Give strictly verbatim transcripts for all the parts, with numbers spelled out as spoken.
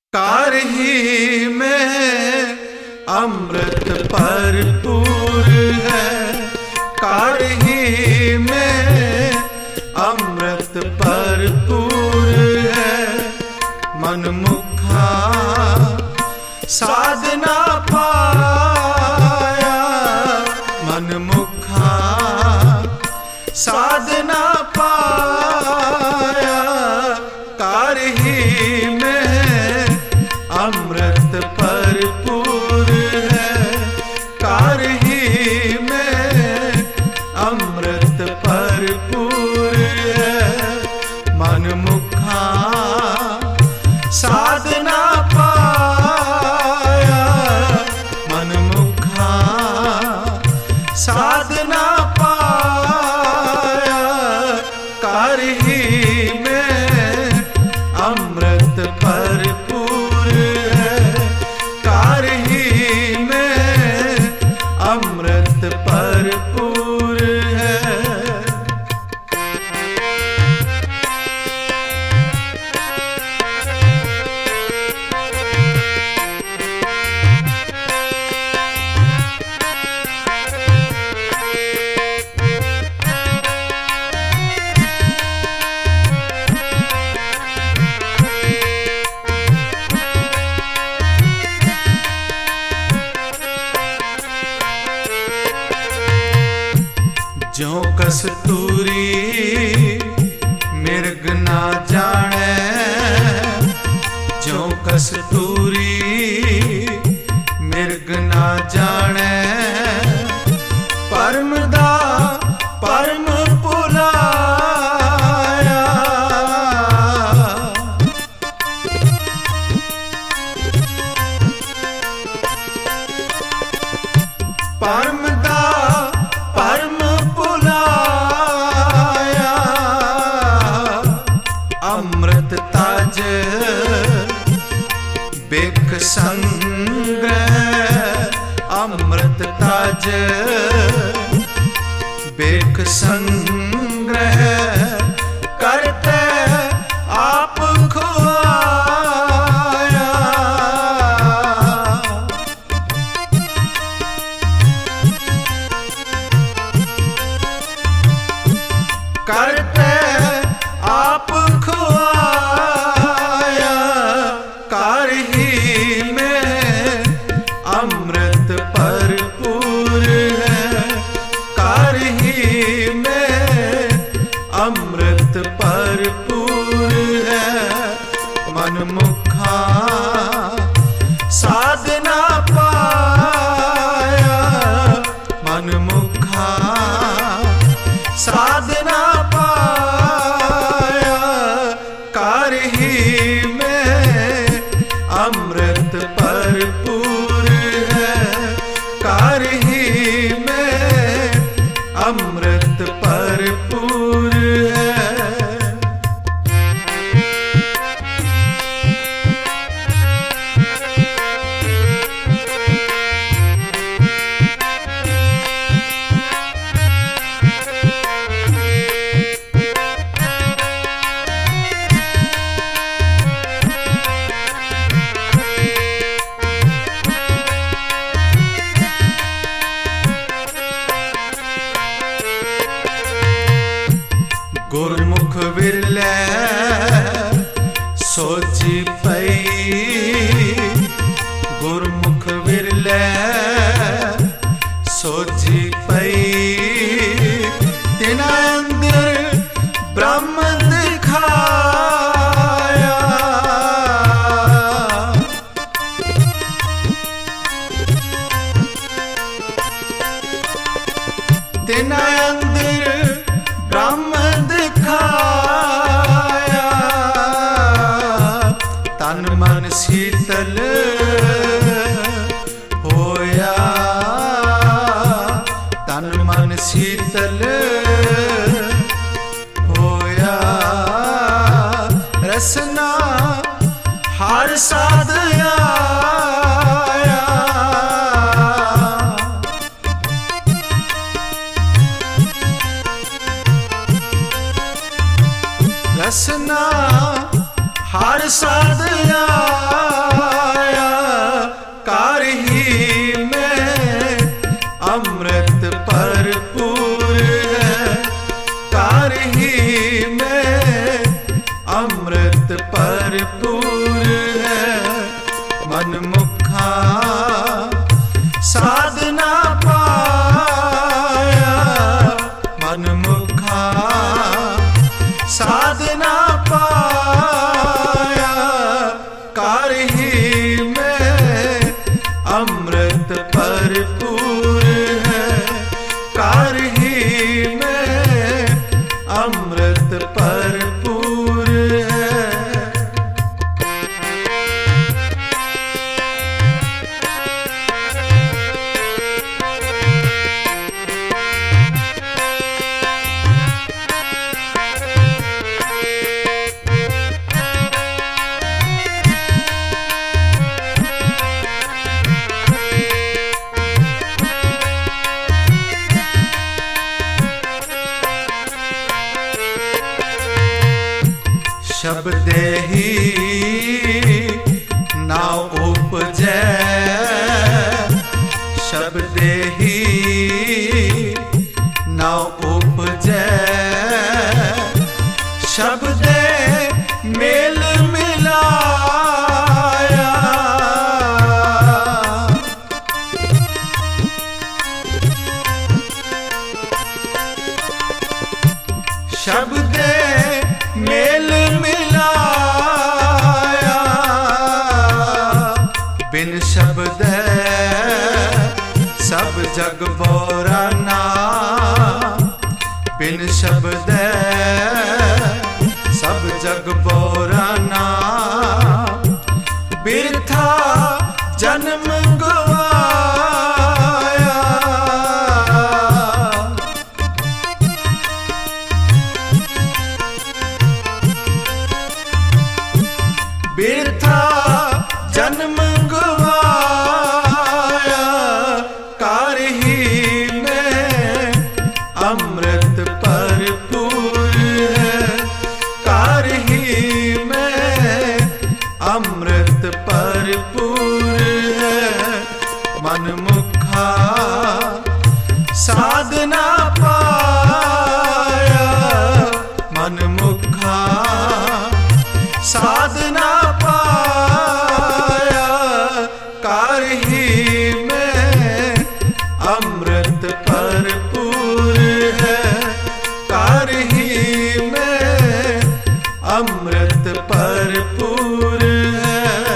कारही में अमृत भरपूर है, कारही में अमृत भरपूर है। मनमुखा साधना पाया, मनमुखा साधना पाया। कारही में अमृत भरपूर है, कारही में अमृत भरपूर है। मनमुखा साधना पाया, मनमुखा साधना पाया। कारही में अमृत भरपूर है, कारही में अमृत भरपूर है। ज्यों कस्तूरी मिर्ग ना जाने, ज्यों कस्तूरी मिर्ग ना जाने। परम दा परम पुलाया, परम दा परम अमृत ताज बिक संग्रह, अमृत ताज बिक संग्रह। करते आप खुआया, करते आप खुआया। कारही में अमृत भरपूर है, कारही में अमृत भरपूर है। मनमुखा साधना पाया, मनमुखा साधना पाया। कारही में अमृत भरपूर है, कारही में अमृत भरपूर है। गुरमुख विरले सोची पई, गुरमुख विरले सोची पई। तिना अंदर ब्रह्म दिखाया, तिना अंदर ब्रह्म दिखाया। तन मन शीतल होया, तन मन शीतल होया। रसना हर साध आया, रसना हर साध आया। कार ही में अमृत भरपूर है, कार ही में अमृत भरपूर है। शब्दे ही ना उपजै, शब्दे ही ना उपजै, शब्दे मेल मिलाया, शब्दे मेल मिलाया, बिन शब्द सब जग बोराना, बिन शब्द सब जग बोराना, बिरथा जन्म गवाया, बिरथा जन्म गवाया, कार ही में अमृत भरपूर है, कार ही में अमृत भरपूर है। मनमुखा साधना पाया, मनमुखा साधना पाया, कार ही में अमृत भरपूर है, कार ही में अमृत भरपूर है।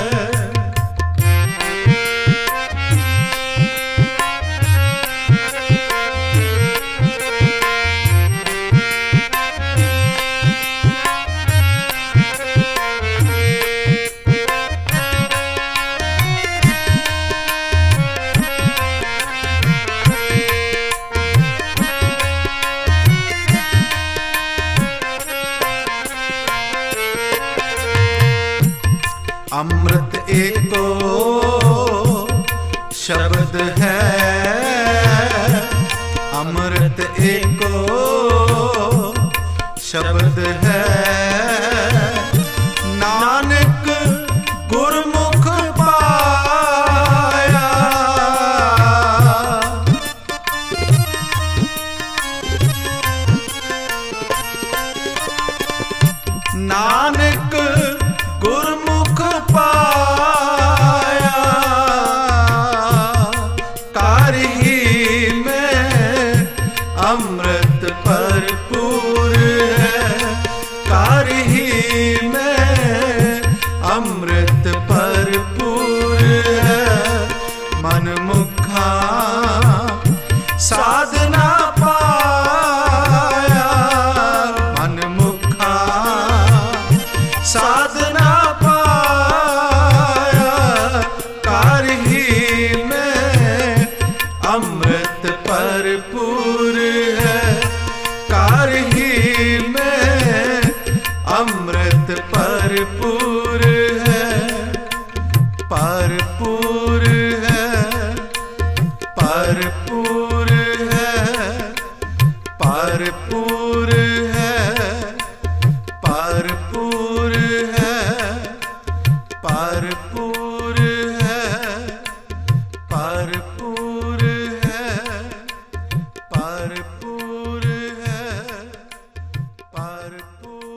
अमृत एको शब्द है, अमृत एको शब्द है, नानक गुरमुख पाया, नानक गुरमुख पाया, कार ही में अमृत भरपूर है, कार ही में अमृत भरपूर है। मनमुखा साधना पाया, मनमुखा साधना पाया, कार ही में अमृत भरपूर है, कार ही में अमृत भरपूर है, भरपूर है, भरपूर है, भरपूर है, भरपूर है, भरपूर है, भरपूर है, भरपूर है, भरपूर